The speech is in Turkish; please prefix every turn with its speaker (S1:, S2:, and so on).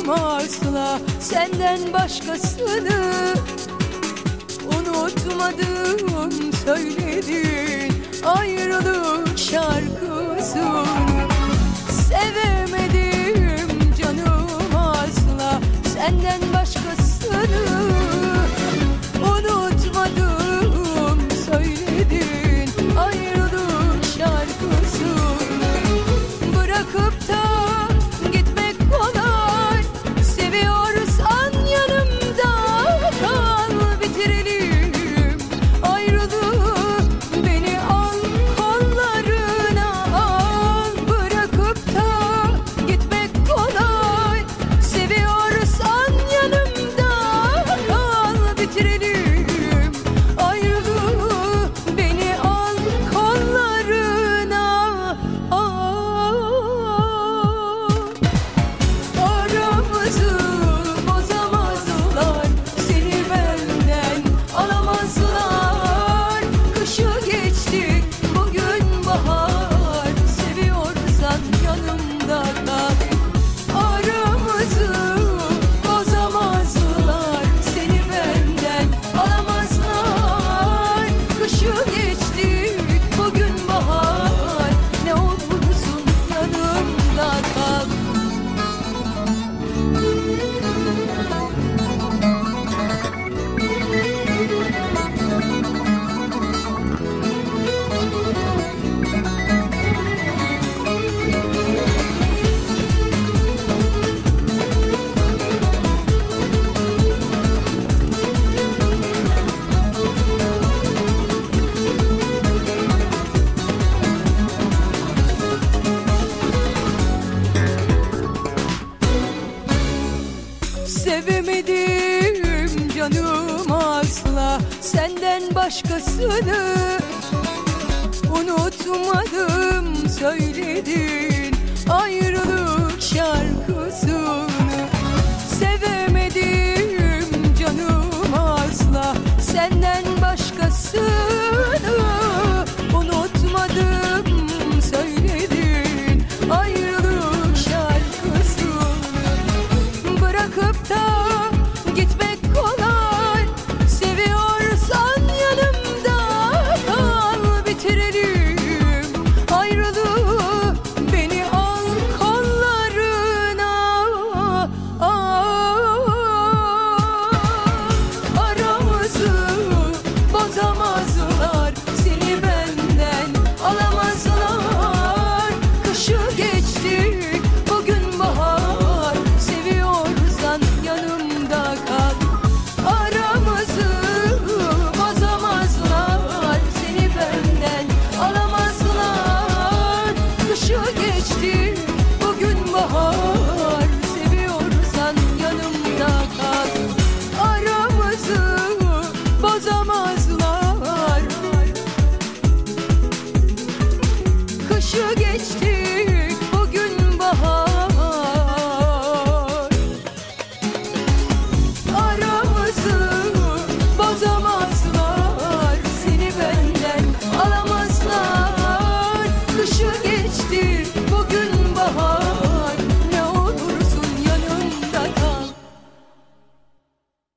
S1: asla senden başkasını. Unutmadım söyledin ayrılık şarkısını. Sevemedim canım asla senden başkasını. Unutmadım söyledin ayrılık şarkısını. Bırakıp da gitmek kolay, seviyorsan yanımda kal. Bitirelim ayrılığı, beni al kollarına al. Bırakıp da gitmek kolay, seviyorsan yanımda kal. Bitirelim ayrılığı, beni al kollarına al. Aramızı bozamazlar, seni benden alamazlar. Kışı geçtik, bugün bahar, seviyorsan yanımda kal. Aramızı bozamazlar, seni benden alamazlar. Kışı geçtik, bugün bahar, ne olursun yanımda kal. Sevemedim canım asla senden başkasını. Unutmadım söyledin ayrılık şarkısını. Sevemedim canım asla senden başkasını.